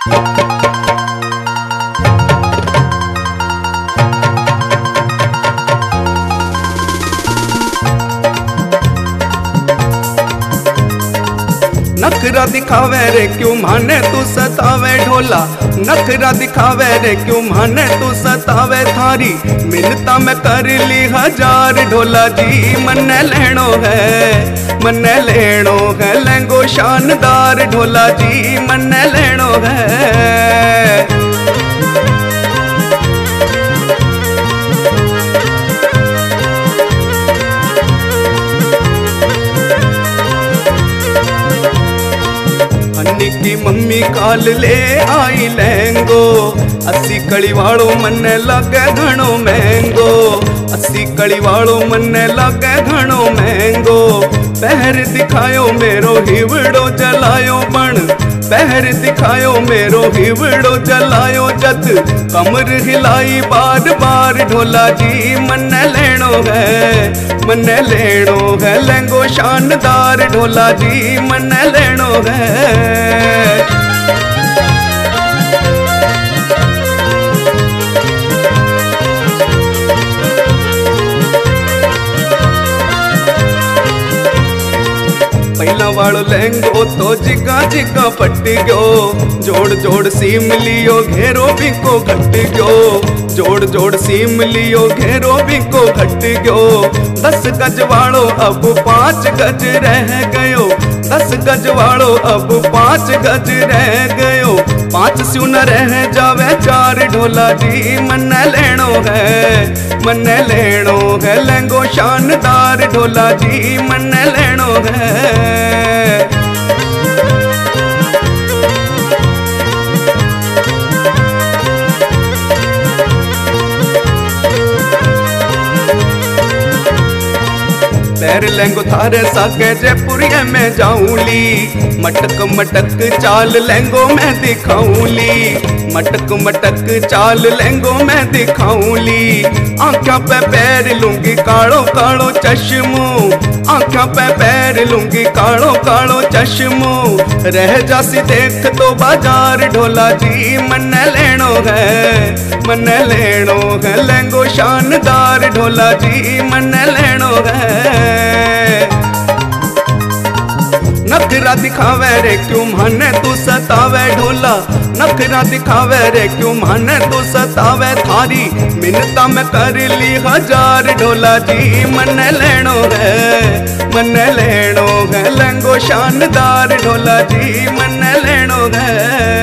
नखरा दिखावे रे क्यों माने तू सतावे ढोला, नखरा दिखावे रे क्यों माने तू सतावे थारी मिन्नता में कर ली 1000 ढोला जी। मन लेनो है लहंगो शानदार ढोला जी, मन लेनो है। की मम्मी काल ले आई लहंगो, 80 कड़ी वालो मन लगे घणो महंगो, 80 कड़ी वालो मन लगे घणो महंगो। पहर दिखायो मेरो हिवड़ो जलायो पण, पहर दिखायो मेरो हिवड़ो जलायो जद कमर हिलाई बार बार ढोला जी। मन लेनो है लहंगो शानदार ढोला जी, मन लेनो है। पहला वालो लहंगो तो जिगा जिगा फट गयो, जोड़ जोड़ सीम लियो घेरो बिको घट गयो, जोड़ जोड़ सीम लियो घेरो बिको घट गयो। 10 गज वालो अब 5 गज रह गयो, 10 गज वालो अब 5 गज रह गयो। 5 स्यू न रह जावे 4 ढोला जी। मन लेनो है लहंगो शानदार ढोला जी, मन लेनो है। पैर लहंगो थारे साके जयपुरिया में जाऊंली, मटक मटक चाल लहंगो मैं दिखाऊंली, मटक मटक चाल लहंगो मैं दिखाऊंली। आँखों पे पैर लूंगी कालो कालो चश्मो, आँखों पे पैर लूंगी कालो कालो चश्मो। रह जासी देख तो बाजार ढोला जी। मन लेनो है लहंगो शानदार ढोला जी, मन लेनो है। नखरा दिखावे रे क्यों माने तू सतावे ढोला, नखरा दिखावे रे क्यों माने तू सतावे थारी मिन्नता में कर ली 1000 ढोला जी। मन लेनो है लहंगो शानदार ढोला जी, मन लेनो है।